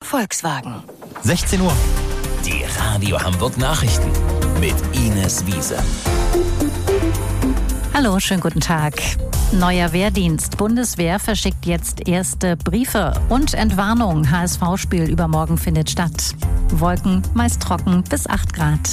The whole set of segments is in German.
Volkswagen. 16 Uhr. Die Radio Hamburg Nachrichten mit Ines Wiese. Hallo, schönen guten Tag. Neuer Wehrdienst. Bundeswehr verschickt jetzt erste Briefe und Entwarnung. HSV-Spiel übermorgen findet statt. Wolken, meist trocken bis 8 Grad.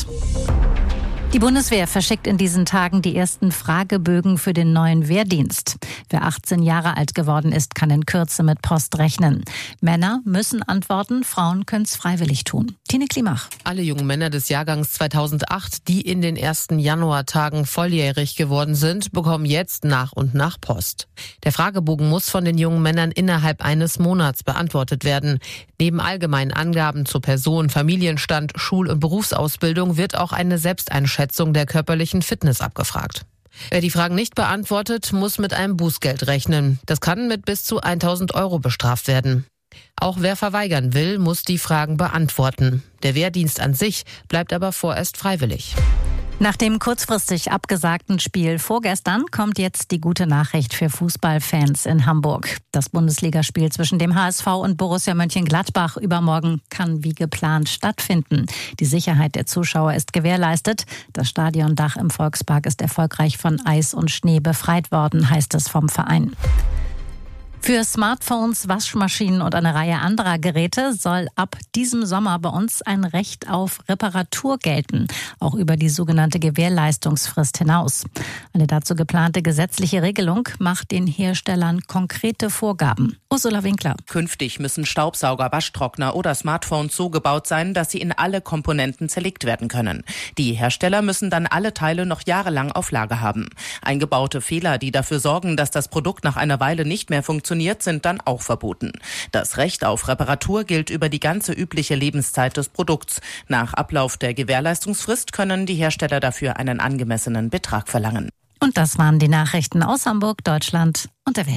Die Bundeswehr verschickt in diesen Tagen die ersten Fragebögen für den neuen Wehrdienst. Wer 18 Jahre alt geworden ist, kann in Kürze mit Post rechnen. Männer müssen antworten, Frauen können es freiwillig tun. Tine Klimach. Alle jungen Männer des Jahrgangs 2008, die in den ersten Januartagen volljährig geworden sind, bekommen jetzt nach und nach Post. Der Fragebogen muss von den jungen Männern innerhalb eines Monats beantwortet werden. Neben allgemeinen Angaben zur Person, Familienstand, Schul- und Berufsausbildung wird auch eine Selbsteinschätzung der körperlichen Fitness abgefragt. Wer die Fragen nicht beantwortet, muss mit einem Bußgeld rechnen. Das kann mit bis zu 1.000 € bestraft werden. Auch wer verweigern will, muss die Fragen beantworten. Der Wehrdienst an sich bleibt aber vorerst freiwillig. Nach dem kurzfristig abgesagten Spiel vorgestern kommt jetzt die gute Nachricht für Fußballfans in Hamburg. Das Bundesligaspiel zwischen dem HSV und Borussia Mönchengladbach übermorgen kann wie geplant stattfinden. Die Sicherheit der Zuschauer ist gewährleistet. Das Stadiondach im Volkspark ist erfolgreich von Eis und Schnee befreit worden, heißt es vom Verein. Für Smartphones, Waschmaschinen und eine Reihe anderer Geräte soll ab diesem Sommer bei uns ein Recht auf Reparatur gelten, auch über die sogenannte Gewährleistungsfrist hinaus. Eine dazu geplante gesetzliche Regelung macht den Herstellern konkrete Vorgaben. Ursula Winkler. Künftig müssen Staubsauger, Waschtrockner oder Smartphones so gebaut sein, dass sie in alle Komponenten zerlegt werden können. Die Hersteller müssen dann alle Teile noch jahrelang auf Lager haben. Eingebaute Fehler, die dafür sorgen, dass das Produkt nach einer Weile nicht mehr funktioniert, sind dann auch verboten. Das Recht auf Reparatur gilt über die ganze übliche Lebenszeit des Produkts. Nach Ablauf der Gewährleistungsfrist können die Hersteller dafür einen angemessenen Betrag verlangen. Und das waren die Nachrichten aus Hamburg, Deutschland und der Welt.